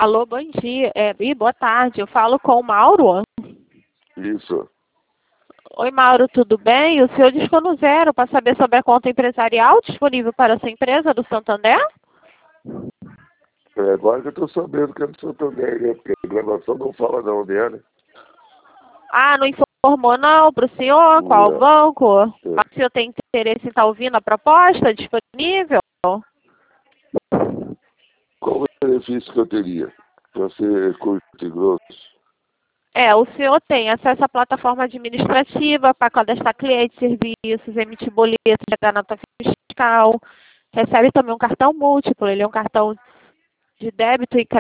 Alô, bom dia. Boa tarde. Eu falo com o Mauro. Isso. Oi, Mauro, tudo bem? O senhor discou no zero para saber sobre a conta empresarial disponível para a sua empresa do Santander? Agora que eu estou sabendo que é do Santander, né? Porque a gravação não fala não dele. Ah, não informou não para o senhor? Qual Não. banco? Mas o senhor tem interesse em estar ouvindo a proposta disponível? Qual o benefício que eu teria para ser curto e grosso? O senhor tem acesso à plataforma administrativa para cadastrar clientes, serviços, emitir boletos, gerar nota fiscal, recebe também um cartão múltiplo, ele é um cartão de débito e crédito